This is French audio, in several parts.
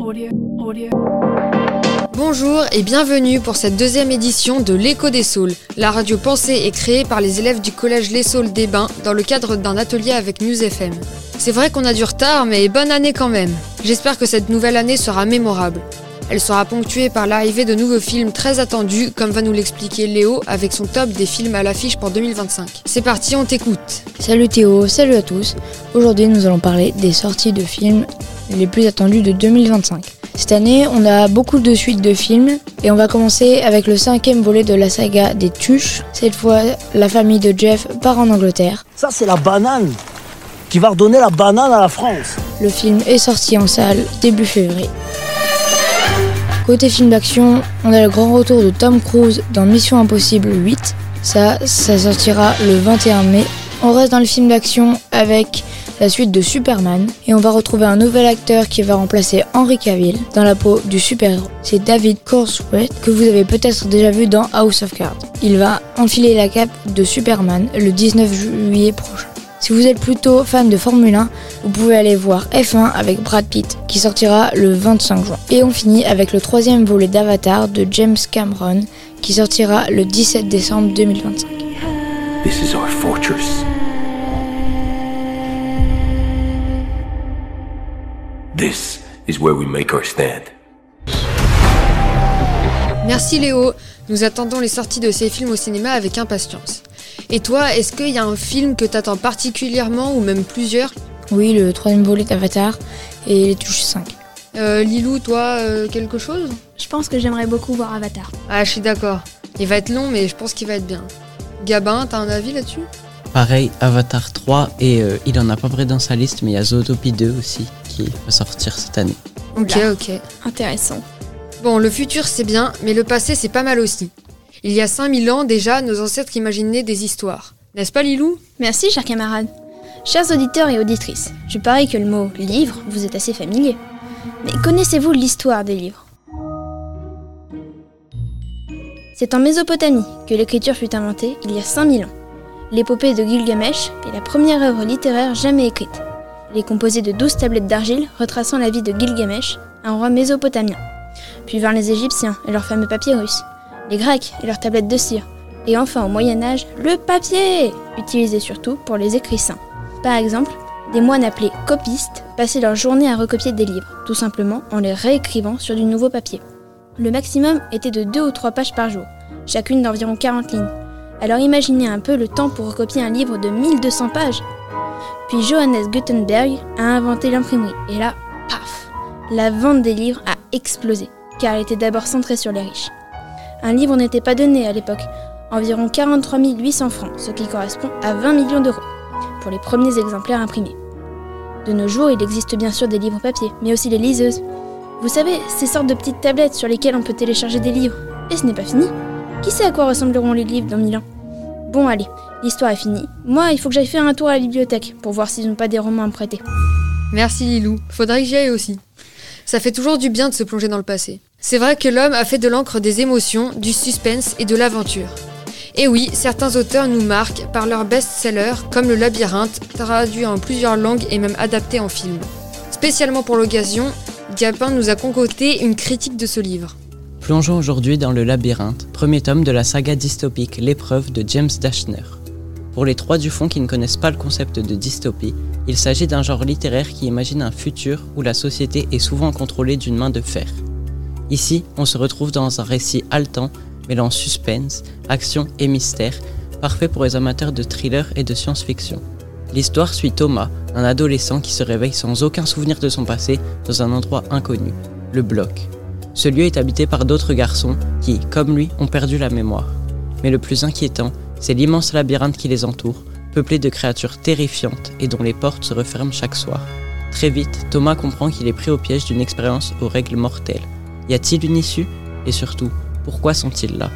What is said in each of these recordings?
Bonjour et bienvenue pour cette deuxième édition de l'Écho des Saules. La radio pensée et créée par les élèves du collège Les Saules des Bains dans le cadre d'un atelier avec News FM. C'est vrai qu'on a du retard, mais bonne année quand même. J'espère que cette nouvelle année sera mémorable. Elle sera ponctuée par l'arrivée de nouveaux films très attendus, comme va nous l'expliquer Léo avec son top des films à l'affiche pour 2025. C'est parti, on t'écoute. Salut Théo, salut à tous. Aujourd'hui, nous allons parler des sorties de films les plus attendus de 2025. Cette année, on a beaucoup de suites de films et on va commencer avec le 5e volet de la saga des Tuches. Cette fois, la famille de Jeff part en Angleterre. Ça, c'est la banane qui va redonner la banane à la France. Le film est sorti en salle début février. Côté film d'action, on a le grand retour de Tom Cruise dans Mission Impossible 8. Ça sortira le 21 mai. On reste dans le film d'action avec la suite de Superman et on va retrouver un nouvel acteur qui va remplacer Henry Cavill dans la peau du super-héros. C'est David Corenswet que vous avez peut-être déjà vu dans House of Cards. Il va enfiler la cape de Superman le 19 juillet prochain. Si vous êtes plutôt fan de Formule 1, vous pouvez aller voir F1 avec Brad Pitt qui sortira le 25 juin. Et on finit avec le 3e volet d'Avatar de James Cameron qui sortira le 17 décembre 2025. This is our fortress. This is where we make our stand. Merci Léo, nous attendons les sorties de ces films au cinéma avec impatience. Et toi, est-ce qu'il y a un film que t'attends particulièrement ou même plusieurs ? Oui, le 3e volet d'Avatar et les Tuches 5. Lilou, toi, quelque chose ? Je pense que j'aimerais beaucoup voir Avatar. Ah, je suis d'accord. Il va être long, mais je pense qu'il va être bien. Gabin, t'as un avis là-dessus ? Pareil, Avatar 3 et il en a pas près dans sa liste, mais il y a Zootopie 2 aussi qui va sortir cette année. Ok. Intéressant. Bon, le futur c'est bien, mais le passé c'est pas mal aussi. Il y a 5000 ans déjà, nos ancêtres imaginaient des histoires. N'est-ce pas Lilou ? Merci, chers camarades. Chers auditeurs et auditrices, je parie que le mot « livre » vous est assez familier. Mais connaissez-vous l'histoire des livres ? C'est en Mésopotamie que l'écriture fut inventée il y a 5000 ans. L'épopée de Gilgamesh est la première œuvre littéraire jamais écrite. Elle est composée de 12 tablettes d'argile retraçant la vie de Gilgamesh, un roi mésopotamien. Puis vinrent les Égyptiens et leurs fameux papyrus, les Grecs et leurs tablettes de cire, et enfin au Moyen-Âge, le papier, utilisé surtout pour les écrits saints. Par exemple, des moines appelés copistes passaient leur journée à recopier des livres, tout simplement en les réécrivant sur du nouveau papier. Le maximum était de 2 ou 3 pages par jour, chacune d'environ 40 lignes. Alors imaginez un peu le temps pour recopier un livre de 1200 pages. Puis Johannes Gutenberg a inventé l'imprimerie, et là, paf, la vente des livres a explosé, car elle était d'abord centrée sur les riches. Un livre n'était pas donné à l'époque, environ 43 800 francs, ce qui correspond à 20 millions d'euros, pour les premiers exemplaires imprimés. De nos jours, il existe bien sûr des livres papier, mais aussi les liseuses. Vous savez, ces sortes de petites tablettes sur lesquelles on peut télécharger des livres. Et ce n'est pas fini. Qui sait à quoi ressembleront les livres dans 1000 ans ? Bon allez, l'histoire est finie. Moi, il faut que j'aille faire un tour à la bibliothèque, pour voir s'ils n'ont pas des romans à me prêter. Merci Lilou, faudrait que j'y aille aussi. Ça fait toujours du bien de se plonger dans le passé. C'est vrai que l'homme a fait de l'encre des émotions, du suspense et de l'aventure. Et oui, certains auteurs nous marquent par leurs best-sellers, comme Le Labyrinthe, traduit en plusieurs langues et même adapté en film. Spécialement pour l'occasion, Gabin nous a concocté une critique de ce livre. Plongeons aujourd'hui dans Le Labyrinthe, premier tome de la saga dystopique L'épreuve de James Dashner. Pour les 3 du fond qui ne connaissent pas le concept de dystopie, il s'agit d'un genre littéraire qui imagine un futur où la société est souvent contrôlée d'une main de fer. Ici, on se retrouve dans un récit haletant, mêlant suspense, action et mystère, parfait pour les amateurs de thriller et de science-fiction. L'histoire suit Thomas, un adolescent qui se réveille sans aucun souvenir de son passé dans un endroit inconnu, le bloc. Ce lieu est habité par d'autres garçons qui, comme lui, ont perdu la mémoire. Mais le plus inquiétant, c'est l'immense labyrinthe qui les entoure, peuplé de créatures terrifiantes et dont les portes se referment chaque soir. Très vite, Thomas comprend qu'il est pris au piège d'une expérience aux règles mortelles. Y a-t-il une issue ? Et surtout, pourquoi sont-ils là ?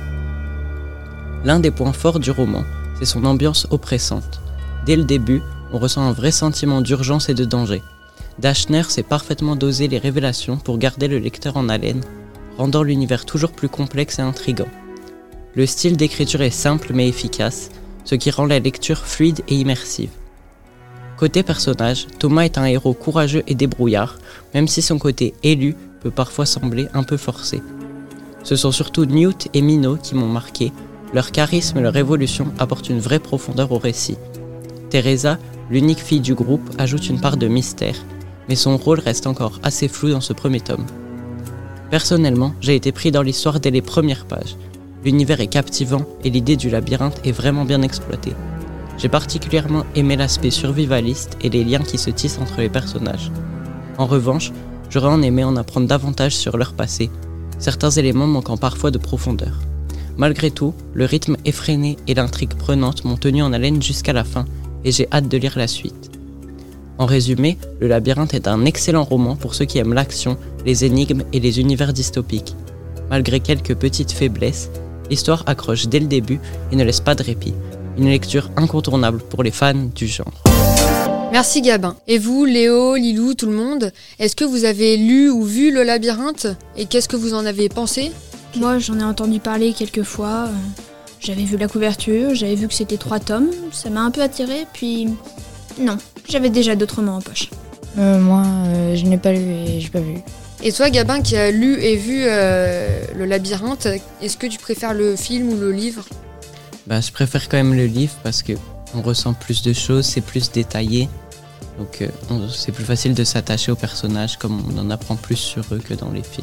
L'un des points forts du roman, c'est son ambiance oppressante. Dès le début, on ressent un vrai sentiment d'urgence et de danger. Dashner sait parfaitement doser les révélations pour garder le lecteur en haleine, rendant l'univers toujours plus complexe et intriguant. Le style d'écriture est simple mais efficace, ce qui rend la lecture fluide et immersive. Côté personnage, Thomas est un héros courageux et débrouillard, même si son côté élu peut parfois sembler un peu forcée. Ce sont surtout Newt et Minot qui m'ont marqué. Leur charisme et leur évolution apportent une vraie profondeur au récit. Teresa, l'unique fille du groupe, ajoute une part de mystère, mais son rôle reste encore assez flou dans ce premier tome. Personnellement, j'ai été pris dans l'histoire dès les premières pages. L'univers est captivant et l'idée du labyrinthe est vraiment bien exploitée. J'ai particulièrement aimé l'aspect survivaliste et les liens qui se tissent entre les personnages. En revanche, j'aurais aimé en apprendre davantage sur leur passé, certains éléments manquant parfois de profondeur. Malgré tout, le rythme effréné et l'intrigue prenante m'ont tenu en haleine jusqu'à la fin et j'ai hâte de lire la suite. En résumé, Le Labyrinthe est un excellent roman pour ceux qui aiment l'action, les énigmes et les univers dystopiques. Malgré quelques petites faiblesses, l'histoire accroche dès le début et ne laisse pas de répit. Une lecture incontournable pour les fans du genre. Merci Gabin. Et vous, Léo, Lilou, tout le monde, est-ce que vous avez lu ou vu Le Labyrinthe? Et qu'est-ce que vous en avez pensé? Moi, j'en ai entendu parler quelques fois. J'avais vu la couverture, j'avais vu que c'était 3 tomes. Ça m'a un peu attirée, puis... Non, j'avais déjà d'autres romans en poche. Moi, je n'ai pas lu et j'ai pas vu. Et toi, Gabin, qui a lu et vu Le Labyrinthe, est-ce que tu préfères le film ou le livre? Je préfère quand même le livre parce que on ressent plus de choses, c'est plus détaillé. Donc c'est plus facile de s'attacher aux personnages comme on en apprend plus sur eux que dans les films.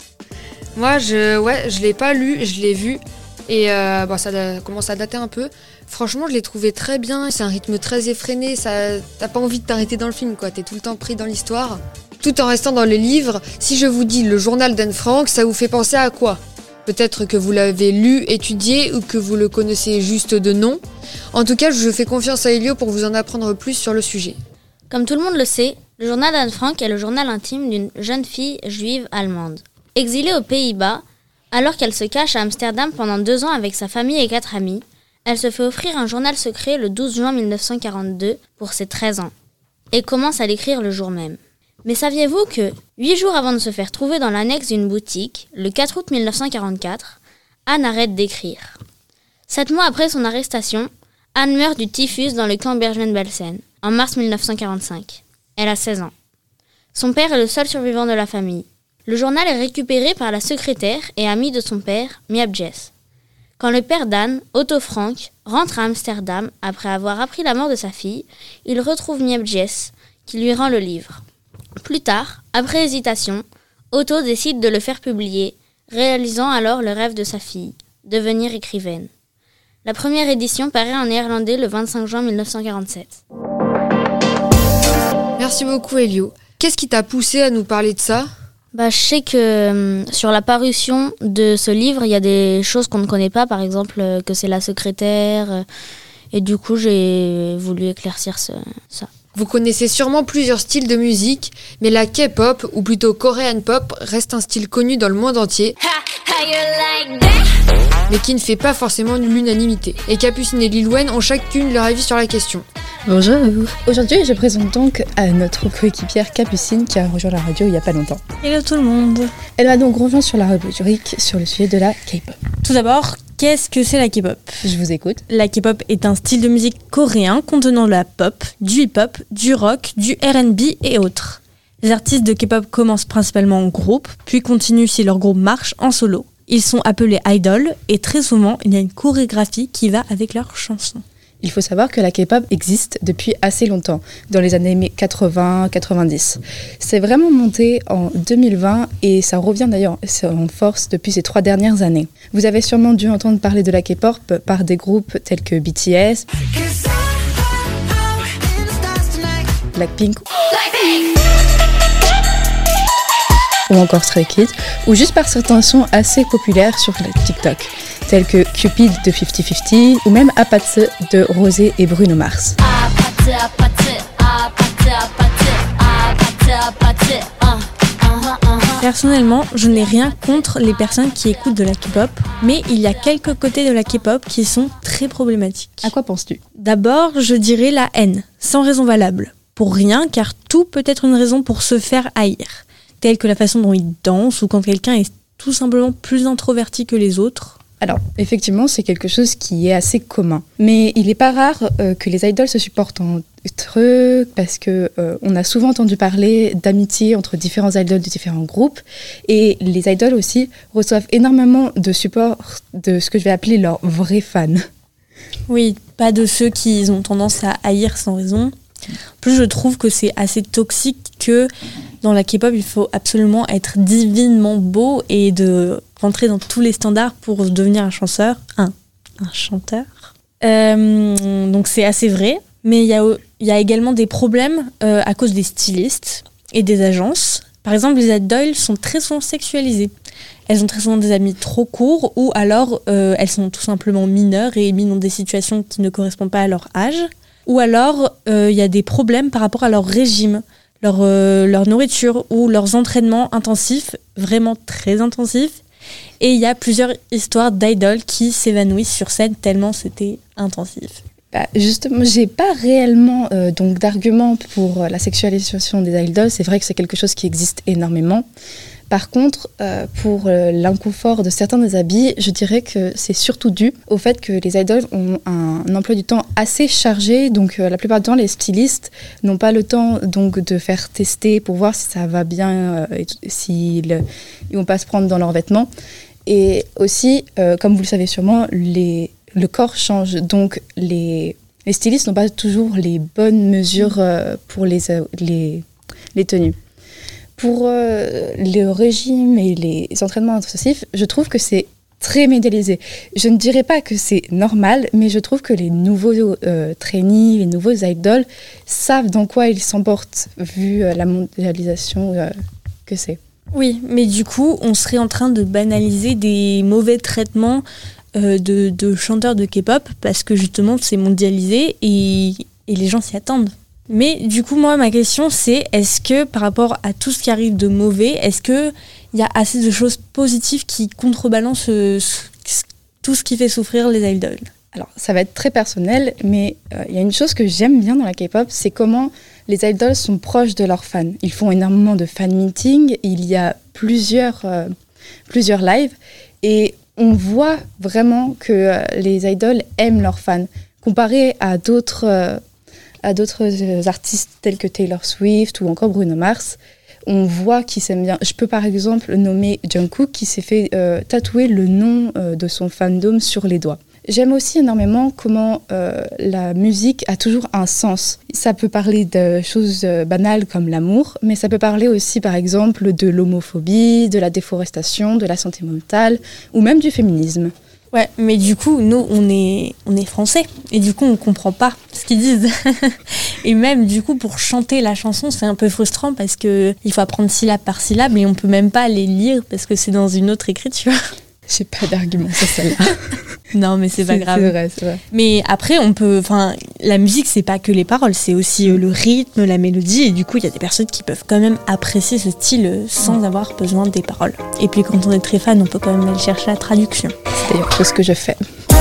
Moi, je l'ai pas lu, je l'ai vu. Et ça commence à dater un peu. Franchement, je l'ai trouvé très bien. C'est un rythme très effréné. T'as pas envie de t'arrêter dans le film, quoi. T'es tout le temps pris dans l'histoire. Tout en restant dans le livre. Si je vous dis le journal d'Anne Frank, ça vous fait penser à quoi? Peut-être que vous l'avez lu, étudié ou que vous le connaissez juste de nom. En tout cas, je fais confiance à Elio pour vous en apprendre plus sur le sujet. Comme tout le monde le sait, le journal d'Anne Frank est le journal intime d'une jeune fille juive allemande. Exilée aux Pays-Bas, alors qu'elle se cache à Amsterdam pendant 2 ans avec sa famille et 4 amis, elle se fait offrir un journal secret le 12 juin 1942 pour ses 13 ans et commence à l'écrire le jour même. Mais saviez-vous que, 8 jours avant de se faire trouver dans l'annexe d'une boutique, le 4 août 1944, Anne arrête d'écrire. 7 mois après son arrestation, Anne meurt du typhus dans le camp Bergen-Belsen, en mars 1945. Elle a 16 ans. Son père est le seul survivant de la famille. Le journal est récupéré par la secrétaire et amie de son père, Miep Jess. Quand le père d'Anne, Otto Frank, rentre à Amsterdam après avoir appris la mort de sa fille, il retrouve Miep Jess, qui lui rend le livre. Plus tard, après hésitation, Otto décide de le faire publier, réalisant alors le rêve de sa fille, devenir écrivaine. La première édition paraît en néerlandais le 25 juin 1947. Merci beaucoup Elio. Qu'est-ce qui t'a poussé à nous parler de ça? Je sais que sur la parution de ce livre, il y a des choses qu'on ne connaît pas, par exemple que c'est la secrétaire, et du coup j'ai voulu éclaircir ça. Vous connaissez sûrement plusieurs styles de musique, mais la K-pop, ou plutôt Korean pop, reste un style connu dans le monde entier, mais qui ne fait pas forcément l'unanimité. Et Capucine et Lil Wayne ont chacune leur avis sur la question. Bonjour. Aujourd'hui, je présente donc à notre coéquipière Capucine qui a rejoint la radio il n'y a pas longtemps. Hello tout le monde. Elle va donc rejoindre sur la rubrique sur le sujet de la K-pop. Tout d'abord, qu'est-ce que c'est la K-pop? Je vous écoute. La K-pop est un style de musique coréen contenant de la pop, du hip-hop, du rock, du R&B et autres. Les artistes de K-pop commencent principalement en groupe, puis continuent si leur groupe marche en solo. Ils sont appelés idols et très souvent, il y a une chorégraphie qui va avec leurs chansons. Il faut savoir que la K-pop existe depuis assez longtemps, dans les années 80-90. C'est vraiment monté en 2020 et ça revient d'ailleurs en force depuis ces 3 dernières années. Vous avez sûrement dû entendre parler de la K-pop par des groupes tels que BTS, Blackpink ou encore Stray Kids, ou juste par certains sons assez populaires sur TikTok, tels que Cupid de 50-50 ou même Apathy de Rosé et Bruno Mars. Personnellement, je n'ai rien contre les personnes qui écoutent de la K-pop, mais il y a quelques côtés de la K-pop qui sont très problématiques. À quoi penses-tu ? D'abord, je dirais la haine, sans raison valable. Pour rien, car tout peut être une raison pour se faire haïr, telle que la façon dont il danse ou quand quelqu'un est tout simplement plus introverti que les autres. Alors, effectivement, c'est quelque chose qui est assez commun. Mais il n'est pas rare que les idoles se supportent trucs, parce que on a souvent entendu parler d'amitié entre différents idoles de différents groupes, et les idoles aussi reçoivent énormément de support de ce que je vais appeler leurs vrais fans. Oui, pas de ceux qui ont tendance à haïr sans raison. En plus, je trouve que c'est assez toxique que dans la K-pop, il faut absolument être divinement beau et de rentrer dans tous les standards pour devenir un chanteur. Un chanteur. Donc c'est assez vrai. Mais il y a également des problèmes à cause des stylistes et des agences. Par exemple, les idoles sont très souvent sexualisées. Elles ont très souvent des habits trop courts ou alors elles sont tout simplement mineures et mises dans des situations qui ne correspondent pas à leur âge. Ou alors il y a des problèmes par rapport à leur régime, leur nourriture ou leurs entraînements intensifs, vraiment très intensifs. Et il y a plusieurs histoires d'idoles qui s'évanouissent sur scène tellement c'était intensif. Justement, j'ai pas réellement donc d'argument pour la sexualisation des idoles. C'est vrai que c'est quelque chose qui existe énormément. Par contre, pour l'inconfort de certains des habits, je dirais que c'est surtout dû au fait que les idoles ont un emploi du temps assez chargé. Donc la plupart du temps, les stylistes n'ont pas le temps donc, de faire tester pour voir si ça va bien, s'ils ne vont pas se prendre dans leurs vêtements. Et aussi, comme vous le savez sûrement, le corps change. Donc les stylistes n'ont pas toujours les bonnes mesures pour les tenues. Pour le régime et les entraînements intensifs, je trouve que c'est très médialisé. Je ne dirais pas que c'est normal, mais je trouve que les nouveaux trainees, les nouveaux idoles savent dans quoi ils s'emportent, vu la mondialisation que c'est. Oui, mais du coup, on serait en train de banaliser des mauvais traitements de chanteurs de K-pop, parce que justement, c'est mondialisé et les gens s'y attendent. Mais du coup, moi, ma question, c'est est-ce que par rapport à tout ce qui arrive de mauvais, est-ce qu'il y a assez de choses positives qui contrebalancent tout ce qui fait souffrir les idoles ? Alors, ça va être très personnel, mais il y a une chose que j'aime bien dans la K-pop, c'est comment les idoles sont proches de leurs fans. Ils font énormément de fan meetings, il y a plusieurs lives, et on voit vraiment que les idoles aiment leurs fans. Comparé à d'autres artistes tels que Taylor Swift ou encore Bruno Mars, on voit qu'ils s'aiment bien. Je peux par exemple nommer Jungkook qui s'est fait tatouer le nom de son fandom sur les doigts. J'aime aussi énormément comment la musique a toujours un sens. Ça peut parler de choses banales comme l'amour, mais ça peut parler aussi par exemple de l'homophobie, de la déforestation, de la santé mentale ou même du féminisme. Ouais, mais du coup, nous, on est français. Et du coup, on comprend pas ce qu'ils disent. Et même, du coup, pour chanter la chanson, c'est un peu frustrant parce qu'il faut apprendre syllabe par syllabe et on peut même pas les lire parce que c'est dans une autre écriture. J'ai pas d'argument sur celle-là. Non, mais c'est pas grave. C'est vrai. Mais après, la musique, c'est pas que les paroles, c'est aussi le rythme, la mélodie. Et du coup, il y a des personnes qui peuvent quand même apprécier ce style sans avoir besoin des paroles. Et puis, quand on est très fan, on peut quand même aller chercher la traduction. C'est d'ailleurs ce que je fais.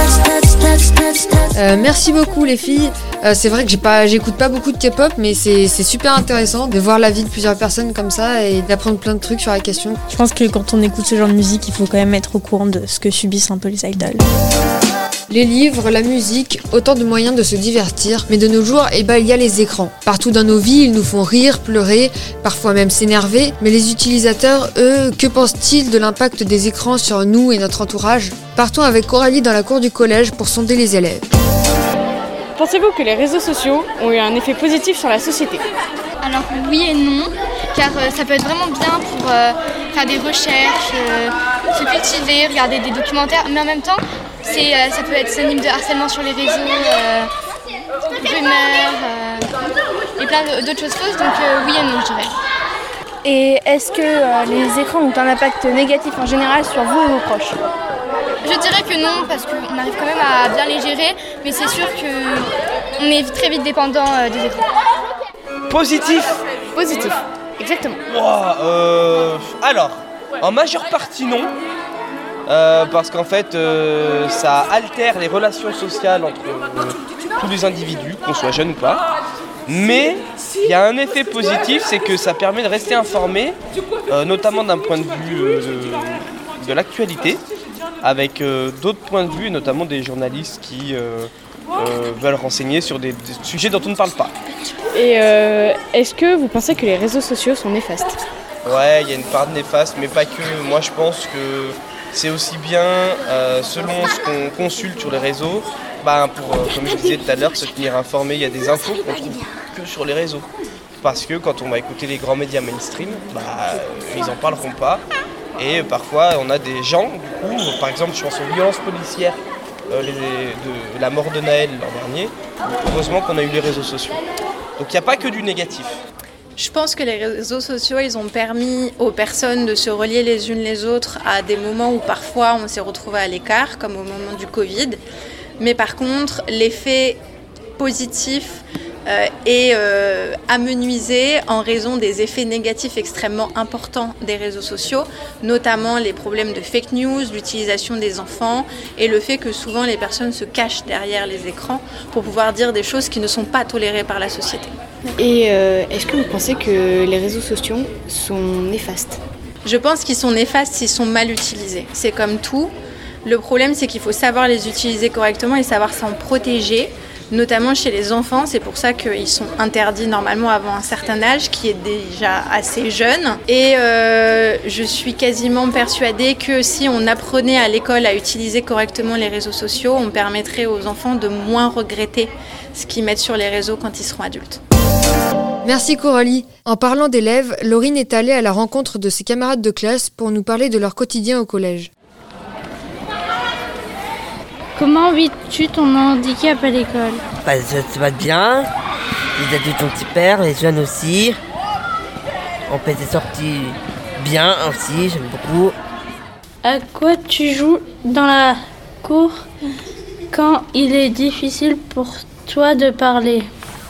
Merci beaucoup les filles. C'est vrai que j'écoute pas beaucoup de K-pop, mais c'est super intéressant de voir la vie de plusieurs personnes comme ça et d'apprendre plein de trucs sur la question. Je pense que quand on écoute ce genre de musique, il faut quand même être au courant de ce que subissent un peu les idoles. Les livres, la musique, autant de moyens de se divertir, mais de nos jours, il y a les écrans. Partout dans nos vies, ils nous font rire, pleurer, parfois même s'énerver, mais les utilisateurs, eux, que pensent-ils de l'impact des écrans sur nous et notre entourage ? Partons avec Coralie dans la cour du collège pour sonder les élèves. Pensez-vous que les réseaux sociaux ont eu un effet positif sur la société ? Alors oui et non, car ça peut être vraiment bien pour faire des recherches, se cultiver, regarder des documentaires, mais en même temps, ça peut être synonyme de harcèlement sur les réseaux, rumeurs et plein d'autres choses fausses, donc oui et non je dirais. Et est-ce que les écrans ont un impact négatif en général sur vous et vos proches ? Je dirais que non, parce qu'on arrive quand même à bien les gérer, mais c'est sûr qu'on est très vite dépendant des écrans. Positif, exactement. Alors, en majeure partie non, parce qu'en fait ça altère les relations sociales entre tous les individus, qu'on soit jeune ou pas. Mais il y a un effet positif, c'est que ça permet de rester informé, notamment d'un point de vue de l'actualité, avec d'autres points de vue, notamment des journalistes qui veulent renseigner sur des sujets dont on ne parle pas. Et est-ce que vous pensez que les réseaux sociaux sont néfastes ? Ouais, il y a une part de néfaste, mais pas que. Moi, je pense que c'est aussi bien, selon ce qu'on consulte sur les réseaux, comme je disais tout à l'heure, se tenir informé. Il y a des infos qu'on trouve que sur les réseaux. Parce que quand on va écouter les grands médias mainstream, ils n'en parleront pas. Et parfois, on a des gens, du coup, par exemple, je pense aux violences policières de la mort de Naël l'an dernier. Heureusement qu'on a eu les réseaux sociaux. Donc il n'y a pas que du négatif. Je pense que les réseaux sociaux, ils ont permis aux personnes de se relier les unes les autres à des moments où parfois on s'est retrouvés à l'écart, comme au moment du Covid. Mais par contre, l'effet positif est amenuisé en raison des effets négatifs extrêmement importants des réseaux sociaux, notamment les problèmes de fake news, l'utilisation des enfants et le fait que souvent les personnes se cachent derrière les écrans pour pouvoir dire des choses qui ne sont pas tolérées par la société. Et est-ce que vous pensez que les réseaux sociaux sont néfastes ? Je pense qu'ils sont néfastes s'ils sont mal utilisés. C'est comme tout. Le problème, c'est qu'il faut savoir les utiliser correctement et savoir s'en protéger, notamment chez les enfants. C'est pour ça qu'ils sont interdits normalement avant un certain âge, qui est déjà assez jeune. Et je suis quasiment persuadée que si on apprenait à l'école à utiliser correctement les réseaux sociaux, on permettrait aux enfants de moins regretter ce qu'ils mettent sur les réseaux quand ils seront adultes. Merci Coralie. En parlant d'élèves, Laurine est allée à la rencontre de ses camarades de classe pour nous parler de leur quotidien au collège. Comment vis-tu ton handicap à l'école ? Ça se passe bien. Les adultes ont s'y perdent, les jeunes aussi. On fait des sorties bien aussi, j'aime beaucoup. À quoi tu joues dans la cour quand il est difficile pour toi de parler ?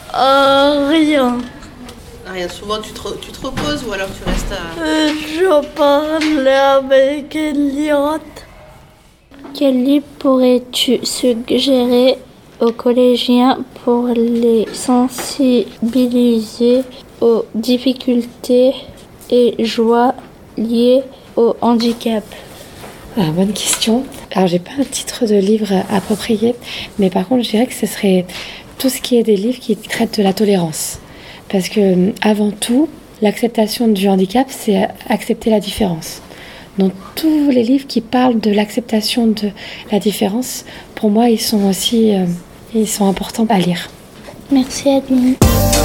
Rien. Rien, souvent tu te reposes ou alors tu restes à... Je parle avec Eliott. Quel livre pourrais-tu suggérer aux collégiens pour les sensibiliser aux difficultés et joies liées au handicap ? Bonne question. Alors j'ai pas un titre de livre approprié, mais par contre je dirais que ce serait tout ce qui est des livres qui traitent de la tolérance. Parce que avant tout, l'acceptation du handicap, c'est accepter la différence. Donc tous les livres qui parlent de l'acceptation de la différence, pour moi, ils sont importants à lire. Merci Adeline.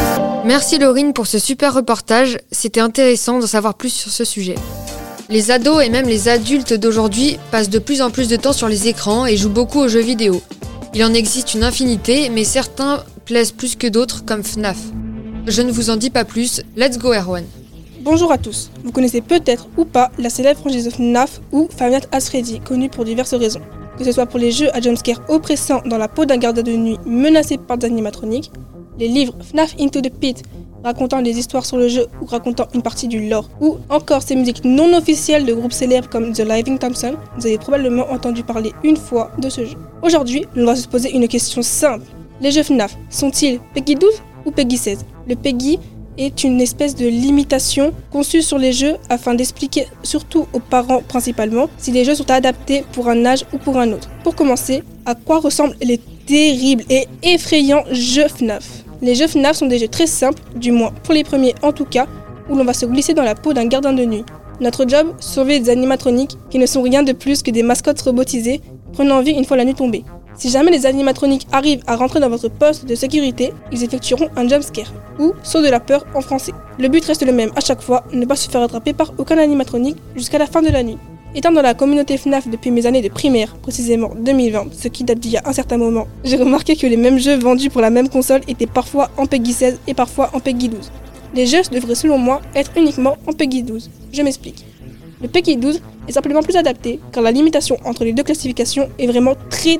Merci Laurine pour ce super reportage, c'était intéressant d'en savoir plus sur ce sujet. Les ados et même les adultes d'aujourd'hui passent de plus en plus de temps sur les écrans et jouent beaucoup aux jeux vidéo. Il en existe une infinité, mais certains plaisent plus que d'autres comme FNAF. Je ne vous en dis pas plus, let's go Erwan. Bonjour à tous, vous connaissez peut-être ou pas la célèbre franchise FNAF ou Five Nights at Freddy, connue pour diverses raisons. Que ce soit pour les jeux à jumpscare oppressants dans la peau d'un gardien de nuit menacé par des animatroniques, les livres FNAF Into the Pit racontant des histoires sur le jeu ou racontant une partie du lore, ou encore ces musiques non officielles de groupes célèbres comme The Living Thompson, vous avez probablement entendu parler une fois de ce jeu. Aujourd'hui, on va se poser une question simple. Les jeux FNAF sont-ils Peggy 12 ou Peggy 16 ? Le Peggy est une espèce de limitation conçue sur les jeux afin d'expliquer, surtout aux parents principalement, si les jeux sont adaptés pour un âge ou pour un autre. Pour commencer, à quoi ressemblent les terribles et effrayants jeux FNAF ? Les jeux FNAF sont des jeux très simples, du moins pour les premiers en tout cas, où l'on va se glisser dans la peau d'un gardien de nuit. Notre job, sauver des animatroniques qui ne sont rien de plus que des mascottes robotisées, prenant vie une fois la nuit tombée. Si jamais les animatroniques arrivent à rentrer dans votre poste de sécurité, ils effectueront un jumpscare, ou saut de la peur en français. Le but reste le même à chaque fois, ne pas se faire attraper par aucun animatronique jusqu'à la fin de la nuit. Étant dans la communauté FNAF depuis mes années de primaire, précisément 2020, ce qui date d'il y a un certain moment, j'ai remarqué que les mêmes jeux vendus pour la même console étaient parfois en Peggy 16 et parfois en Peggy 12. Les jeux devraient selon moi être uniquement en Peggy 12. Je m'explique. Le Peggy 12 est simplement plus adapté car la limitation entre les deux classifications est vraiment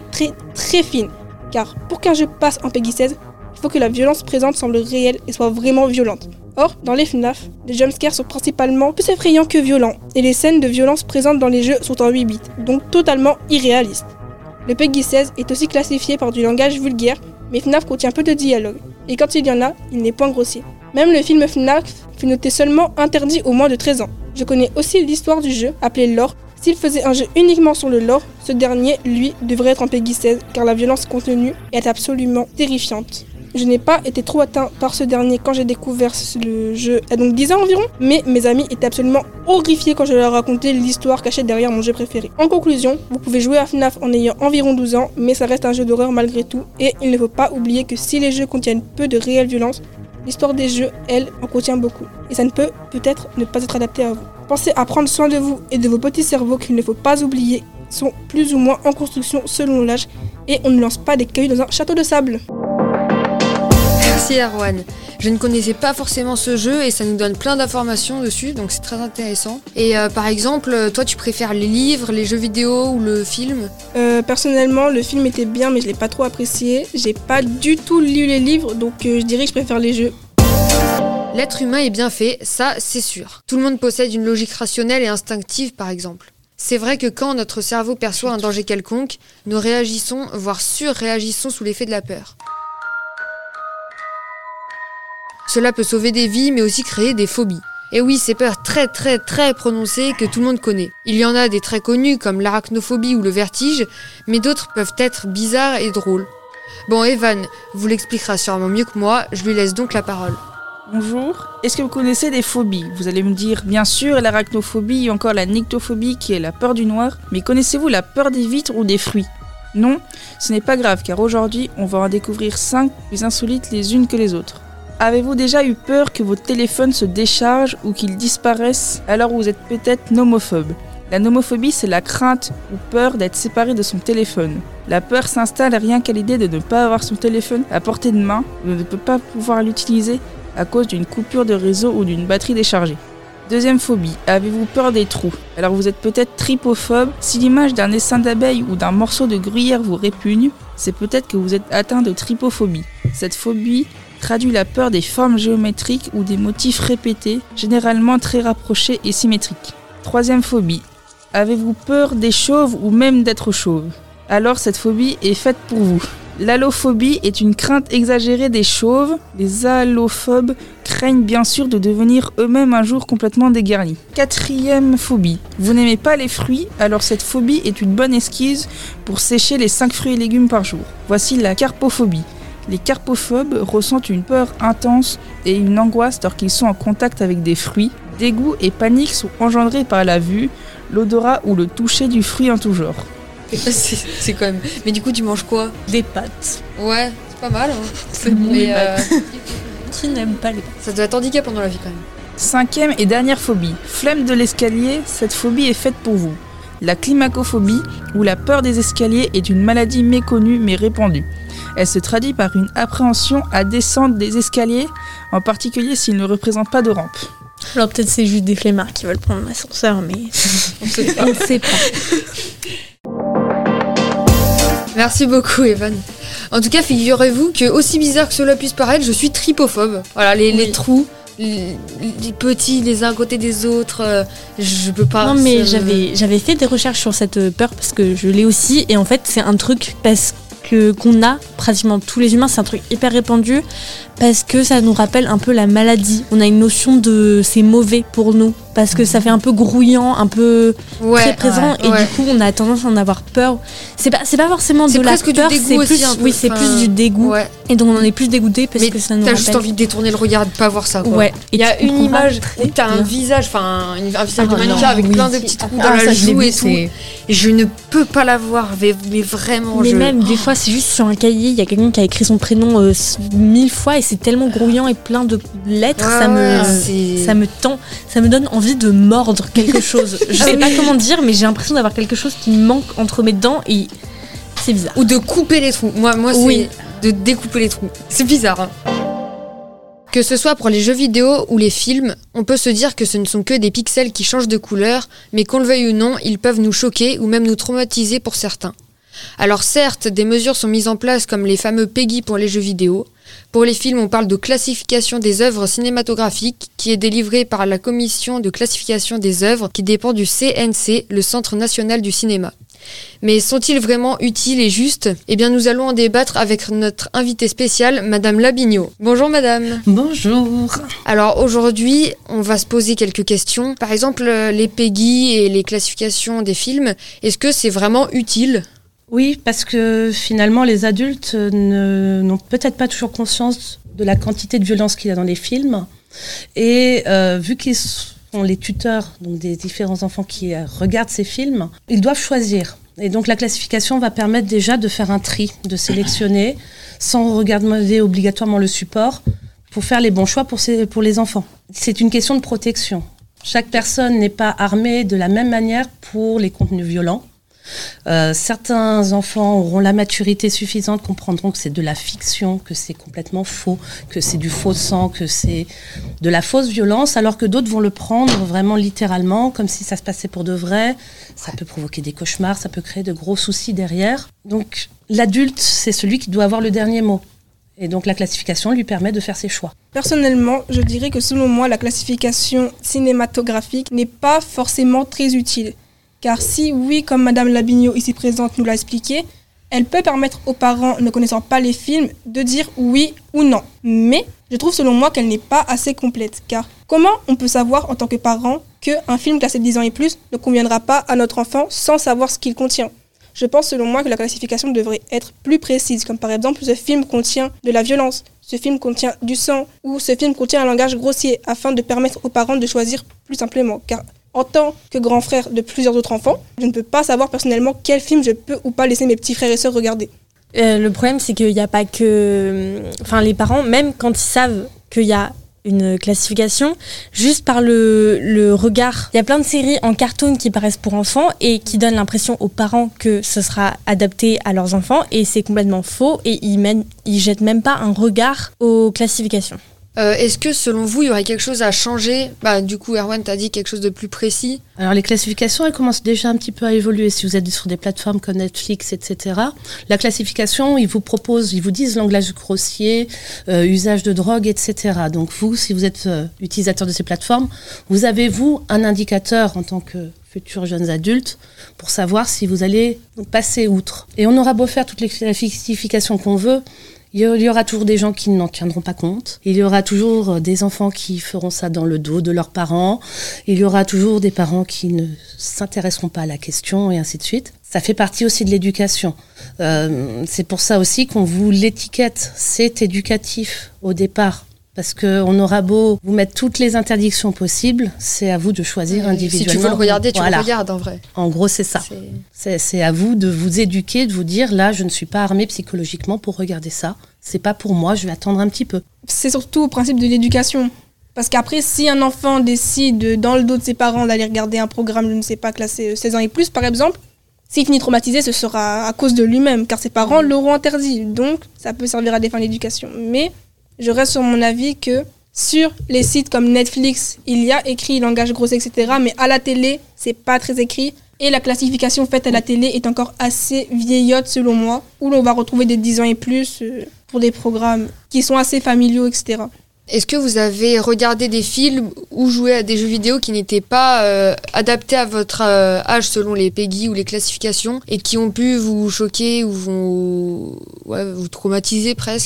très fine. Car pour qu'un jeu passe en Peggy 16, il faut que la violence présente semble réelle et soit vraiment violente. Or, dans les FNAF, les jumpscares sont principalement plus effrayants que violents et les scènes de violence présentes dans les jeux sont en 8 bits, donc totalement irréalistes. Le Peggy 16 est aussi classifié par du langage vulgaire, mais FNAF contient peu de dialogue, et quand il y en a, il n'est point grossier. Même le film FNAF fut noté seulement interdit aux moins de 13 ans. Je connais aussi l'histoire du jeu, appelé lore. S'il faisait un jeu uniquement sur le lore, ce dernier, lui, devrait être en Peggy 16 car la violence contenue est absolument terrifiante. Je n'ai pas été trop atteint par ce dernier quand j'ai découvert le jeu il y a donc 10 ans environ, mais mes amis étaient absolument horrifiés quand je leur racontais l'histoire cachée derrière mon jeu préféré. En conclusion, vous pouvez jouer à FNAF en ayant environ 12 ans, mais ça reste un jeu d'horreur malgré tout, et il ne faut pas oublier que si les jeux contiennent peu de réelle violence, l'histoire des jeux, elle, en contient beaucoup. Et ça ne peut peut-être ne pas être adapté à vous. Pensez à prendre soin de vous et de vos petits cerveaux qu'il ne faut pas oublier, sont plus ou moins en construction selon l'âge, et on ne lance pas des cailloux dans un château de sable. Merci Erwan. Je ne connaissais pas forcément ce jeu et ça nous donne plein d'informations dessus, donc c'est très intéressant. Et par exemple, toi tu préfères les livres, les jeux vidéo ou le film ? Personnellement, le film était bien mais je l'ai pas trop apprécié. J'ai pas du tout lu les livres, donc je dirais que je préfère les jeux. L'être humain est bien fait, ça c'est sûr. Tout le monde possède une logique rationnelle et instinctive par exemple. C'est vrai que quand notre cerveau perçoit un danger quelconque, nous réagissons, voire surréagissons sous l'effet de la peur. Cela peut sauver des vies, mais aussi créer des phobies. Et oui, ces peurs très prononcées que tout le monde connaît. Il y en a des très connues comme l'arachnophobie ou le vertige, mais d'autres peuvent être bizarres et drôles. Bon, Evan vous l'expliquera sûrement mieux que moi, je lui laisse donc la parole. Bonjour, est-ce que vous connaissez des phobies ? Vous allez me dire, bien sûr, l'arachnophobie ou encore la nyctophobie qui est la peur du noir, mais connaissez-vous la peur des vitres ou des fruits ? Non, ce n'est pas grave car aujourd'hui, on va en découvrir 5 plus insolites les unes que les autres. Avez-vous déjà eu peur que votre téléphone se décharge ou qu'il disparaisse alors vous êtes peut-être nomophobe ? La nomophobie, c'est la crainte ou peur d'être séparé de son téléphone. La peur s'installe rien qu'à l'idée de ne pas avoir son téléphone à portée de main ou de ne pas pouvoir l'utiliser à cause d'une coupure de réseau ou d'une batterie déchargée. Deuxième phobie, avez-vous peur des trous ? Alors vous êtes peut-être trypophobe. Si l'image d'un essaim d'abeille ou d'un morceau de gruyère vous répugne, c'est peut-être que vous êtes atteint de trypophobie. Cette phobie traduit la peur des formes géométriques ou des motifs répétés, généralement très rapprochés et symétriques. Troisième phobie, avez-vous peur des chauves ou même d'être chauve ? Alors cette phobie est faite pour vous. L'allophobie est une crainte exagérée des chauves. Les allophobes craignent bien sûr de devenir eux-mêmes un jour complètement dégarnis. Quatrième phobie, vous n'aimez pas les fruits, alors cette phobie est une bonne excuse pour sécher les 5 fruits et légumes par jour. Voici la carpophobie. Les carpophobes ressentent une peur intense et une angoisse lorsqu'ils sont en contact avec des fruits. Dégoût et panique sont engendrés par la vue, l'odorat ou le toucher du fruit en tout genre. C'est quand même... Mais du coup, tu manges quoi ? Des pâtes. Ouais, c'est pas mal. Hein. C'est bon, mais qui n'aime pas les pâtes ? Ça doit être handicapant dans la vie quand même. Cinquième et dernière phobie. Flemme de l'escalier, cette phobie est faite pour vous. La climacophobie, ou la peur des escaliers, est une maladie méconnue mais répandue. Elle se traduit par une appréhension à descendre des escaliers, en particulier s'ils ne représentent pas de rampe. Alors peut-être c'est juste des flemmards qui veulent prendre l'ascenseur, mais on ne sait pas. Merci beaucoup Evan. En tout cas, figurez-vous que aussi bizarre que cela puisse paraître, je suis trypophobe. Voilà, les trous, les petits les uns à côté des autres, je peux pas... Non mais j'avais fait des recherches sur cette peur parce que je l'ai aussi, et en fait c'est un truc qu'on a pratiquement tous les humains, c'est un truc hyper répandu parce que ça nous rappelle un peu la maladie. On a une notion de c'est mauvais pour nous parce que ça fait un peu grouillant, un peu très présent, et du coup on a tendance à en avoir peur. C'est pas forcément de la peur, c'est plus aussi, c'est plus du dégoût, et donc on en est plus dégoûté parce que ça nous rappelle. T'as juste envie de détourner le regard, de pas voir ça quoi. Ouais. Il y a une image où t'as un visage, un visage de mannequin avec plein de petits trous dans la joue et tout, et je ne peux pas la voir, mais vraiment. Mais même des fois c'est juste sur un cahier, il y a quelqu'un qui a écrit son prénom 1000 fois et c'est tellement grouillant et plein de lettres, ça me tend, ça me donne envie de mordre quelque chose. Je sais pas comment dire, mais j'ai l'impression d'avoir quelque chose qui me manque entre mes dents et c'est bizarre. Ou de couper les trous. Moi c'est de découper les trous. C'est bizarre. Hein. Que ce soit pour les jeux vidéo ou les films, on peut se dire que ce ne sont que des pixels qui changent de couleur, mais qu'on le veuille ou non, ils peuvent nous choquer ou même nous traumatiser pour certains. Alors certes, des mesures sont mises en place comme les fameux PEGI pour les jeux vidéo. Pour les films, on parle de classification des œuvres cinématographiques qui est délivrée par la commission de classification des œuvres qui dépend du CNC, le Centre national du cinéma. Mais sont-ils vraiment utiles et justes ? Eh bien, nous allons en débattre avec notre invitée spéciale, Madame Labignot. Bonjour Madame. Bonjour. Alors aujourd'hui, on va se poser quelques questions. Par exemple, les PEGI et les classifications des films, est-ce que c'est vraiment utile ? Oui, parce que finalement, les adultes n'ont peut-être pas toujours conscience de la quantité de violence qu'il y a dans les films. Et vu qu'ils sont les tuteurs donc des différents enfants qui regardent ces films, ils doivent choisir. Et donc la classification va permettre déjà de faire un tri, de sélectionner, sans regarder obligatoirement le support, pour faire les bons choix pour les enfants. C'est une question de protection. Chaque personne n'est pas armée de la même manière pour les contenus violents. Certains enfants auront la maturité suffisante, comprendront que c'est de la fiction, que c'est complètement faux, que c'est du faux sang, que c'est de la fausse violence, alors que d'autres vont le prendre vraiment littéralement, comme si ça se passait pour de vrai. Ça peut provoquer des cauchemars, ça peut créer de gros soucis derrière. Donc l'adulte, c'est celui qui doit avoir le dernier mot. Et donc la classification lui permet de faire ses choix. Personnellement, je dirais que selon moi, la classification cinématographique n'est pas forcément très utile. Car si, oui, comme Madame Labignot ici présente nous l'a expliqué, elle peut permettre aux parents ne connaissant pas les films de dire oui ou non. Mais je trouve selon moi qu'elle n'est pas assez complète. Car comment on peut savoir en tant que parent qu'un film classé de 10 ans et plus ne conviendra pas à notre enfant sans savoir ce qu'il contient ? Je pense selon moi que la classification devrait être plus précise, comme par exemple ce film contient de la violence, ce film contient du sang ou ce film contient un langage grossier afin de permettre aux parents de choisir plus simplement. Car en tant que grand frère de plusieurs autres enfants, je ne peux pas savoir personnellement quel film je peux ou pas laisser mes petits frères et sœurs regarder. Le problème, c'est qu'il n'y a pas que... Enfin, les parents, même quand ils savent qu'il y a une classification, juste par le regard. Il y a plein de séries en cartoon qui paraissent pour enfants et qui donnent l'impression aux parents que ce sera adapté à leurs enfants, et c'est complètement faux, et ils jettent même pas un regard aux classifications. Est-ce que selon vous, il y aurait quelque chose à changer ? Du coup, Erwan, tu as dit quelque chose de plus précis. Alors les classifications, elles commencent déjà un petit peu à évoluer. Si vous êtes sur des plateformes comme Netflix, etc., la classification, ils vous disent langage grossier, usage de drogue, etc. Donc vous, si vous êtes utilisateur de ces plateformes, vous avez, vous, un indicateur en tant que futurs jeunes adultes pour savoir si vous allez passer outre. Et on aura beau faire toutes les classifications qu'on veut, il y aura toujours des gens qui n'en tiendront pas compte. Il y aura toujours des enfants qui feront ça dans le dos de leurs parents. Il y aura toujours des parents qui ne s'intéresseront pas à la question et ainsi de suite. Ça fait partie aussi de l'éducation. C'est pour ça aussi qu'on vous l'étiquette. C'est éducatif au départ. Parce qu'on aura beau vous mettre toutes les interdictions possibles, c'est à vous de choisir individuellement. Si tu veux le regarder, tu le regardes en vrai. En gros, c'est ça. C'est à vous de vous éduquer, de vous dire, là, je ne suis pas armée psychologiquement pour regarder ça. C'est pas pour moi, je vais attendre un petit peu. C'est surtout au principe de l'éducation. Parce qu'après, si un enfant décide, dans le dos de ses parents, d'aller regarder un programme, je ne sais pas, classé 16 ans et plus, par exemple, s'il finit traumatisé, ce sera à cause de lui-même, car ses parents l'auront interdit. Donc, ça peut servir à des fins d'éducation. Mais je reste sur mon avis que sur les sites comme Netflix, il y a écrit langage grossier, etc. Mais à la télé, c'est pas très écrit. Et la classification faite à la télé est encore assez vieillotte, selon moi, où l'on va retrouver des 10 ans et plus pour des programmes qui sont assez familiaux, etc. Est-ce que vous avez regardé des films ou joué à des jeux vidéo qui n'étaient pas adaptés à votre âge selon les PEGI ou les classifications et qui ont pu vous choquer ou vous traumatiser presque ?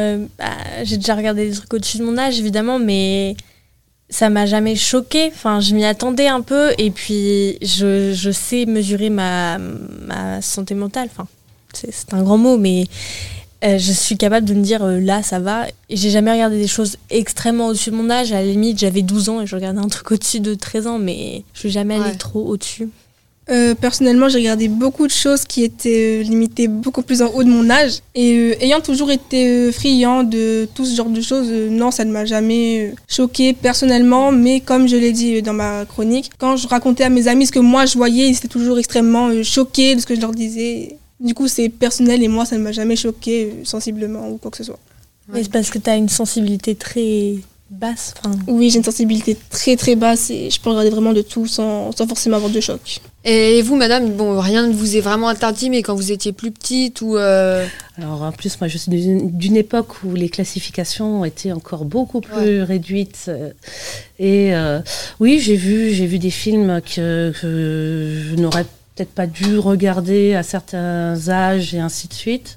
J'ai déjà regardé des trucs au-dessus de mon âge, évidemment, mais ça m'a jamais choquée. Enfin, je m'y attendais un peu, et puis je sais mesurer ma santé mentale. Enfin, c'est un grand mot, mais je suis capable de me dire là, ça va. Et j'ai jamais regardé des choses extrêmement au-dessus de mon âge. À la limite, j'avais 12 ans et je regardais un truc au-dessus de 13 ans, mais je suis jamais allée trop au-dessus. Personnellement, j'ai regardé beaucoup de choses qui étaient limitées beaucoup plus en haut de mon âge. Et ayant toujours été friand de tout ce genre de choses, non, ça ne m'a jamais choquée personnellement. Mais comme je l'ai dit dans ma chronique, quand je racontais à mes amis ce que moi je voyais, ils étaient toujours extrêmement choqués de ce que je leur disais. Du coup, c'est personnel et moi, ça ne m'a jamais choquée sensiblement ou quoi que ce soit. Mais c'est parce que tu as une sensibilité très basse. Oui, j'ai une sensibilité très très basse et je peux regarder vraiment de tout sans forcément avoir de choc. Et vous, madame, bon, rien ne vous est vraiment interdit, mais quand vous étiez plus petite ou... Alors en plus, moi je suis d'une époque où les classifications étaient encore beaucoup plus réduites. Et oui, j'ai vu des films que je n'aurais peut-être pas dû regarder à certains âges et ainsi de suite.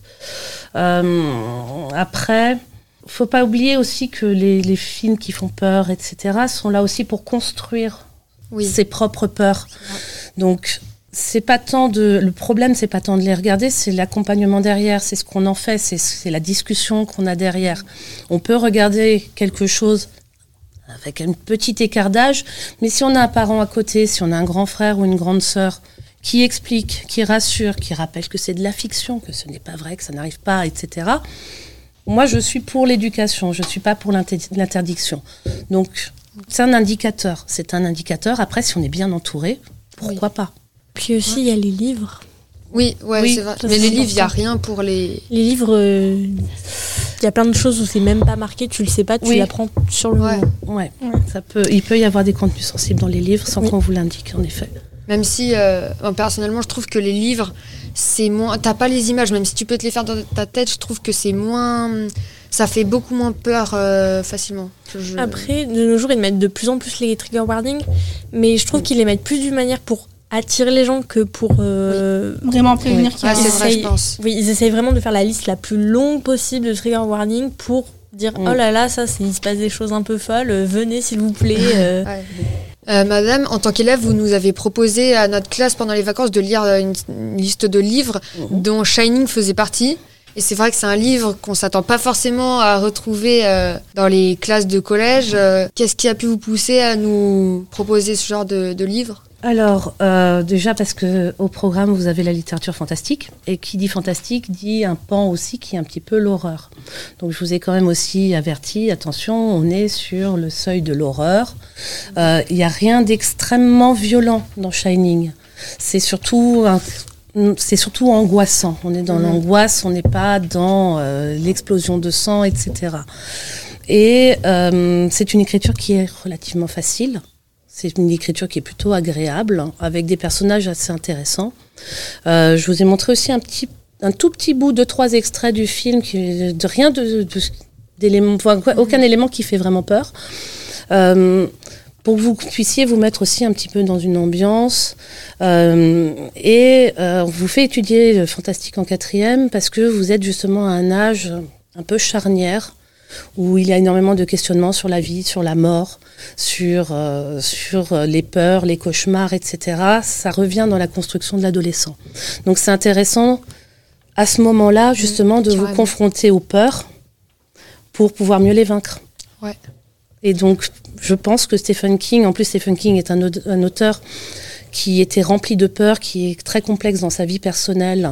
Après, faut pas oublier aussi que les films qui font peur, etc., sont là aussi pour construire ses propres peurs. Donc, c'est pas tant le problème, c'est pas tant de les regarder, c'est l'accompagnement derrière, c'est ce qu'on en fait, c'est la discussion qu'on a derrière. On peut regarder quelque chose avec un petit écart d'âge, mais si on a un parent à côté, si on a un grand frère ou une grande sœur qui explique, qui rassure, qui rappelle que c'est de la fiction, que ce n'est pas vrai, que ça n'arrive pas, etc. Moi, je suis pour l'éducation, je ne suis pas pour l'interdiction. Donc, c'est un indicateur. C'est un indicateur. Après, si on est bien entouré, pourquoi pas? Puis aussi, il y a les livres. Oui, c'est vrai. Mais les livres, il n'y a rien pour les... Les livres, il y a plein de choses où c'est même pas marqué, tu le sais pas, tu l'apprends sur le moment. Ouais. Il peut y avoir des contenus sensibles dans les livres sans qu'on vous l'indique, en effet. Même si, personnellement, je trouve que les livres, c'est moins... T'as pas les images, même si tu peux te les faire dans ta tête, je trouve que c'est moins... Ça fait beaucoup moins peur facilement. Après, de nos jours, ils mettent de plus en plus les trigger warnings, mais je trouve qu'ils les mettent plus d'une manière pour attirer les gens que pour... Vraiment prévenir c'est vrai, je pense. Oui, ils essayent vraiment de faire la liste la plus longue possible de trigger warnings pour dire oh là là, il se passe des choses un peu folles, venez s'il vous plaît. Madame, en tant qu'élève, vous nous avez proposé à notre classe pendant les vacances de lire une liste de livres dont Shining faisait partie. Et c'est vrai que c'est un livre qu'on ne s'attend pas forcément à retrouver dans les classes de collège. Qu'est-ce qui a pu vous pousser à nous proposer ce genre de livre ? Alors, déjà parce qu'au programme, vous avez la littérature fantastique. Et qui dit fantastique dit un pan aussi qui est un petit peu l'horreur. Donc, je vous ai quand même aussi averti, attention, on est sur le seuil de l'horreur. Il n'y a rien d'extrêmement violent dans Shining. C'est surtout angoissant. On est dans l'angoisse, on n'est pas dans l'explosion de sang, etc. Et c'est une écriture qui est relativement facile. C'est une écriture qui est plutôt agréable, avec des personnages assez intéressants. Je vous ai montré aussi un tout petit bout de 3 extraits du film, rien d'éléments, aucun élément qui fait vraiment peur. Pour que vous puissiez vous mettre aussi un petit peu dans une ambiance. On vous fait étudier le fantastique en 4e parce que vous êtes justement à un âge un peu charnière où il y a énormément de questionnements sur la vie, sur la mort, sur les peurs, les cauchemars, etc. Ça revient dans la construction de l'adolescent. Donc c'est intéressant à ce moment-là justement de vous confronter aux peurs pour pouvoir mieux les vaincre. Ouais. Et donc, je pense que Stephen King est un auteur qui était rempli de peur, qui est très complexe dans sa vie personnelle,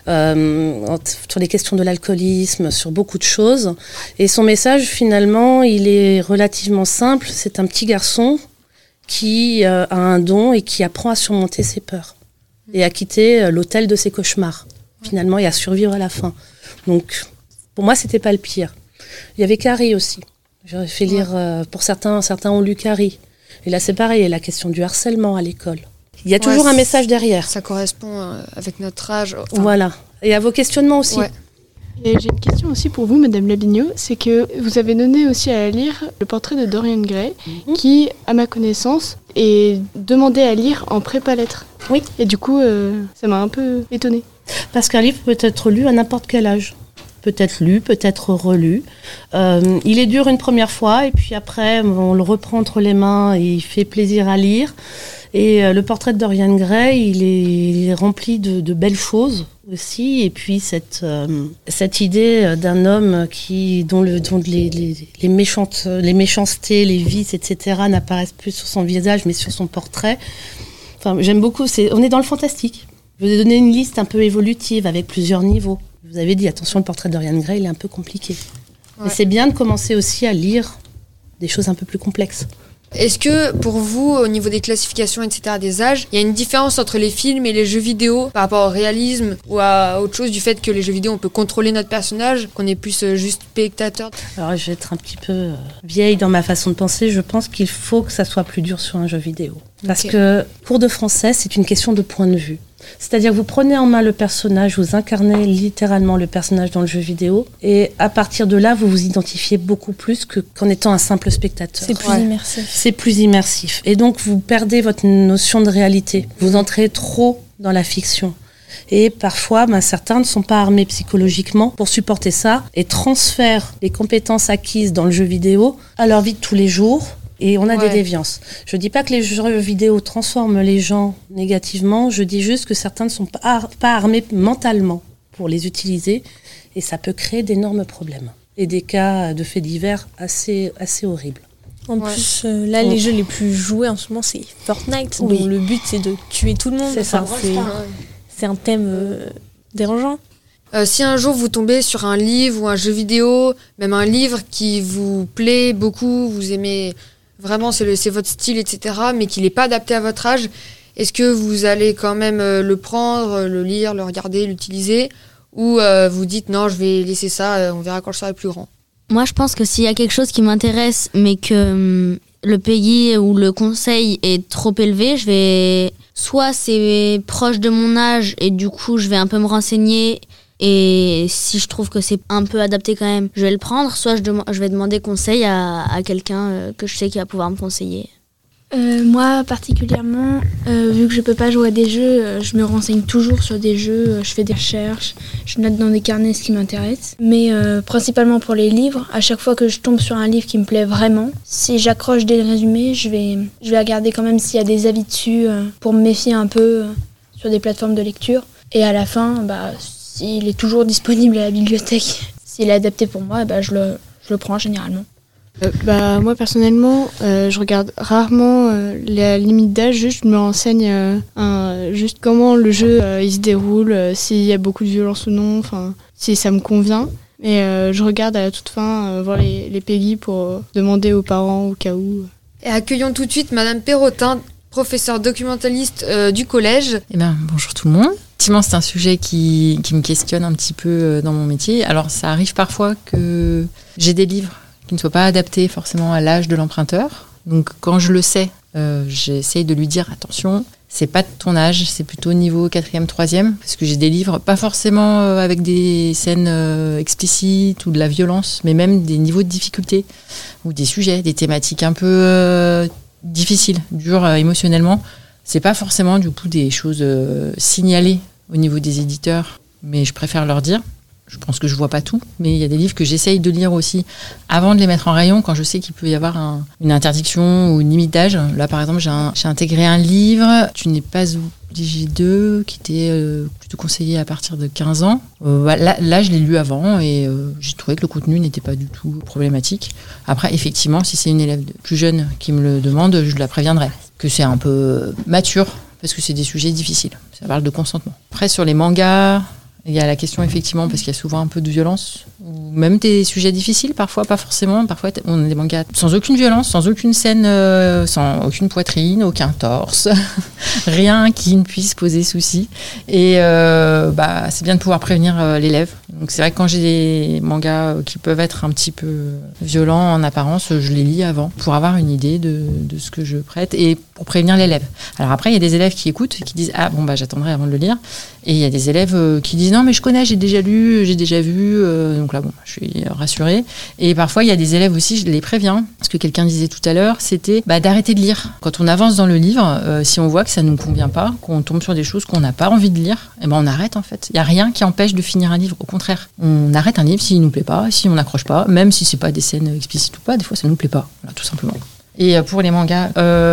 sur les questions de l'alcoolisme, sur beaucoup de choses. Et son message, finalement, il est relativement simple. C'est un petit garçon qui a un don et qui apprend à surmonter ses peurs et à quitter l'hôtel de ses cauchemars, finalement, et à survivre à la fin. Donc, pour moi, c'était pas le pire. Il y avait Carrie aussi. J'aurais fait lire, pour certains ont lu Carrie. Et là, c'est pareil, la question du harcèlement à l'école. Il y a toujours un message derrière. Ça correspond avec notre âge. Voilà. Et à vos questionnements aussi. Ouais. Et j'ai une question aussi pour vous, Madame Labignot. C'est que vous avez donné aussi à lire le portrait de Dorian Gray, qui, à ma connaissance, est demandé à lire en prépa-lettres. Oui. Et du coup, ça m'a un peu étonnée. Parce qu'un livre peut être lu à n'importe quel âge. Peut-être lu, peut-être relu. Il est dur une première fois et puis après on le reprend entre les mains et il fait plaisir à lire. Et le portrait de Dorian Gray, il est rempli de belles choses aussi. Et puis cette idée d'un homme dont les méchancetés, les vices, etc. n'apparaissent plus sur son visage mais sur son portrait. Enfin, j'aime beaucoup. On est dans le fantastique. Je vous ai donné une liste un peu évolutive avec plusieurs niveaux. Vous avez dit, attention, le portrait de Dorian Gray, il est un peu compliqué. Ouais. Mais c'est bien de commencer aussi à lire des choses un peu plus complexes. Est-ce que, pour vous, au niveau des classifications, etc., des âges, il y a une différence entre les films et les jeux vidéo par rapport au réalisme ou à autre chose du fait que les jeux vidéo, on peut contrôler notre personnage, qu'on est plus juste spectateur? Alors, je vais être un petit peu vieille dans ma façon de penser. Je pense qu'il faut que ça soit plus dur sur un jeu vidéo. Parce que, cours de français, c'est une question de point de vue. C'est-à-dire que vous prenez en main le personnage, vous incarnez littéralement le personnage dans le jeu vidéo et à partir de là, vous vous identifiez beaucoup plus qu'en étant un simple spectateur. C'est plus immersif. C'est plus immersif. Et donc, vous perdez votre notion de réalité. Vous entrez trop dans la fiction. Et parfois, certains ne sont pas armés psychologiquement pour supporter ça et transfèrent les compétences acquises dans le jeu vidéo à leur vie de tous les jours. Et on a des déviances. Je dis pas que les jeux vidéo transforment les gens négativement, je dis juste que certains ne sont pas armés mentalement pour les utiliser et ça peut créer d'énormes problèmes. Et des cas de faits divers assez horribles. En plus, là, les jeux les plus joués en ce moment, c'est Fortnite. Oui. Donc le but, c'est de tuer tout le monde. C'est ça. C'est un thème dérangeant. Si un jour vous tombez sur un livre ou un jeu vidéo, même un livre qui vous plaît beaucoup, vous aimez vraiment, c'est votre style, etc., mais qu'il n'est pas adapté à votre âge, est-ce que vous allez quand même le prendre, le lire, le regarder, l'utiliser, ou vous dites non, je vais laisser ça, on verra quand je serai plus grand? Moi, je pense que s'il y a quelque chose qui m'intéresse, mais que le pays ou le conseil est trop élevé, soit c'est proche de mon âge et du coup, je vais un peu me renseigner. Et si je trouve que c'est un peu adapté quand même, je vais le prendre. Soit je vais demander conseil à quelqu'un que je sais qui va pouvoir me conseiller. Moi, particulièrement, vu que je peux pas jouer à des jeux, je me renseigne toujours sur des jeux, je fais des recherches, je note dans des carnets ce qui m'intéresse. Mais principalement pour les livres, à chaque fois que je tombe sur un livre qui me plaît vraiment, si j'accroche dès le résumé, je vais regarder quand même s'il y a des avis dessus pour me méfier un peu sur des plateformes de lecture. Et à la fin, s'il est toujours disponible à la bibliothèque, s'il est adapté pour moi, je le prends généralement. Moi personnellement, je regarde rarement la limite d'âge, juste je me renseigne juste comment le jeu il se déroule, s'il y a beaucoup de violence ou non, si ça me convient. Et je regarde à la toute fin voir les PEGI pour demander aux parents au cas où. Et accueillons tout de suite Madame Perrotin, professeure documentaliste du collège. Bonjour tout le monde. Effectivement, c'est un sujet qui me questionne un petit peu dans mon métier. Alors, ça arrive parfois que j'ai des livres qui ne soient pas adaptés forcément à l'âge de l'emprunteur. Donc, quand je le sais, j'essaye de lui dire attention, c'est pas de ton âge, c'est plutôt niveau 4e, 3e, parce que j'ai des livres pas forcément avec des scènes explicites ou de la violence, mais même des niveaux de difficulté ou des sujets, des thématiques un peu difficiles, dures émotionnellement. C'est pas forcément du coup des choses signalées au niveau des éditeurs, mais je préfère leur dire. Je pense que je vois pas tout, mais il y a des livres que j'essaye de lire aussi avant de les mettre en rayon quand je sais qu'il peut y avoir une interdiction ou une limite d'âge. Là, par exemple, j'ai intégré un livre, Tu n'es pas obligé de, qui était plutôt conseillé à partir de 15 ans. Là, je l'ai lu avant et j'ai trouvé que le contenu n'était pas du tout problématique. Après, effectivement, si c'est une élève plus jeune qui me le demande, je la préviendrai que c'est un peu mature parce que c'est des sujets difficiles. Ça parle de consentement. Après, sur les mangas, il y a la question effectivement parce qu'il y a souvent un peu de violence ou même des sujets difficiles parfois, pas forcément. Parfois on a des mangas sans aucune violence, sans aucune scène, sans aucune poitrine, aucun torse, rien qui ne puisse poser souci. Et c'est bien de pouvoir prévenir l'élève. Donc c'est vrai que quand j'ai des mangas qui peuvent être un petit peu violents en apparence, je les lis avant pour avoir une idée de ce que je prête et pour prévenir l'élève. Alors après il y a des élèves qui écoutent, qui disent j'attendrai avant de le lire. Et il y a des élèves qui disent non mais je connais, j'ai déjà lu, j'ai déjà vu, donc là je suis rassurée. Et parfois il y a des élèves aussi, je les préviens, ce que quelqu'un disait tout à l'heure, c'était d'arrêter de lire. Quand on avance dans le livre, si on voit que ça ne nous convient pas, qu'on tombe sur des choses qu'on n'a pas envie de lire, on arrête en fait. Il n'y a rien qui empêche de finir un livre, au contraire. On arrête un livre s'il ne nous plaît pas, si on n'accroche pas, même si c'est pas des scènes explicites ou pas, des fois ça ne nous plaît pas, voilà, tout simplement. Et pour les mangas,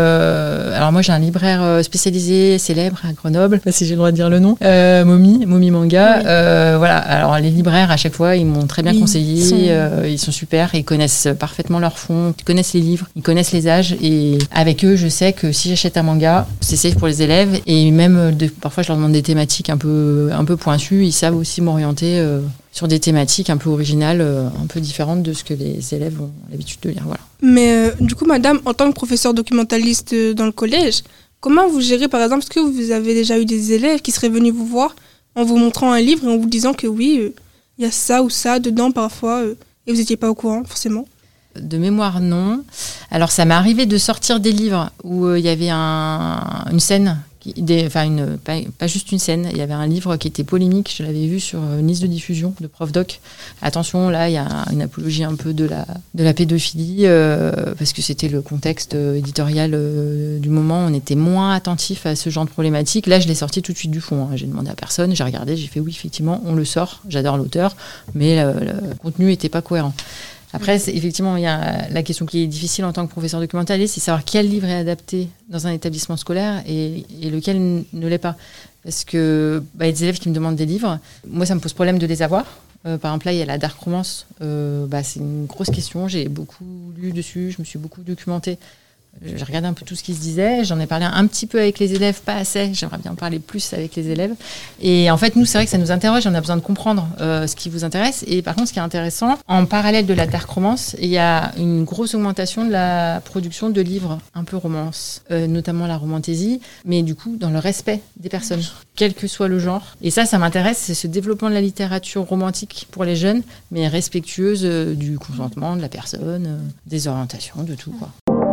alors moi j'ai un libraire spécialisé célèbre à Grenoble, si j'ai le droit de dire le nom, Momi Manga. Oui. Alors les libraires à chaque fois ils m'ont très bien conseillé, ils sont super, ils connaissent parfaitement leur fond, ils connaissent les livres, ils connaissent les âges et avec eux je sais que si j'achète un manga, c'est safe pour les élèves et même parfois je leur demande des thématiques un peu pointues, ils savent aussi m'orienter sur des thématiques un peu originales, un peu différentes de ce que les élèves ont l'habitude de lire. Voilà. Mais du coup, madame, en tant que professeur documentaliste dans le collège, comment vous gérez, par exemple, est-ce que vous avez déjà eu des élèves qui seraient venus vous voir en vous montrant un livre et en vous disant que oui, il y a ça ou ça dedans parfois, et vous n'étiez pas au courant, forcément? De mémoire, non. Alors, ça m'est arrivé de sortir des livres où il y avait une scène Pas juste une scène. Il y avait un livre qui était polémique, je l'avais vu sur une liste de diffusion de Prof Doc. Attention, là, il y a une apologie un peu de la pédophilie, parce que c'était le contexte éditorial du moment. On était moins attentif à ce genre de problématique. Là, je l'ai sorti tout de suite du fond. J'ai demandé à personne, j'ai regardé, j'ai fait oui, effectivement, on le sort. J'adore l'auteur, mais le contenu n'était pas cohérent. Après, effectivement, il y a la question qui est difficile en tant que professeur documentaliste, c'est savoir quel livre est adapté dans un établissement scolaire et lequel ne l'est pas. Parce que y a des élèves qui me demandent des livres. Moi, ça me pose problème de les avoir. Par exemple, là, il y a la dark romance. C'est une grosse question. J'ai beaucoup lu dessus, je me suis beaucoup documentée. J'ai regardé un peu tout ce qui se disait, j'en ai parlé un petit peu avec les élèves, pas assez, j'aimerais bien parler plus avec les élèves. Et en fait, nous, c'est vrai que ça nous interroge, on a besoin de comprendre ce qui vous intéresse. Et par contre, ce qui est intéressant, en parallèle de la dark romance, il y a une grosse augmentation de la production de livres un peu romance, notamment la romantaisie, mais du coup, dans le respect des personnes, quel que soit le genre. Et ça m'intéresse, c'est ce développement de la littérature romantique pour les jeunes, mais respectueuse du consentement de la personne, des orientations, de tout, quoi.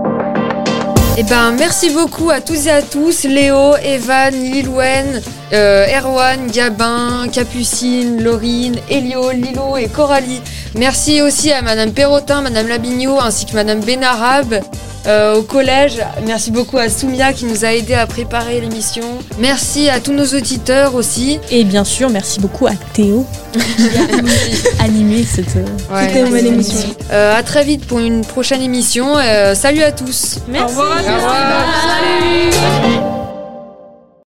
Merci beaucoup à toutes et à tous, Léo, Evan, Lilouen, Erwan, Gabin, Capucine, Laurine, Elio, Lilo et Coralie. Merci aussi à Madame Perrotin, Madame Labignot ainsi que Madame Benarab au collège. Merci beaucoup à Soumia qui nous a aidés à préparer l'émission. Merci à tous nos auditeurs aussi. Et bien sûr, merci beaucoup à Théo qui a animé cette nouvelle émission. À très vite pour une prochaine émission. Salut à tous. Merci. Au revoir.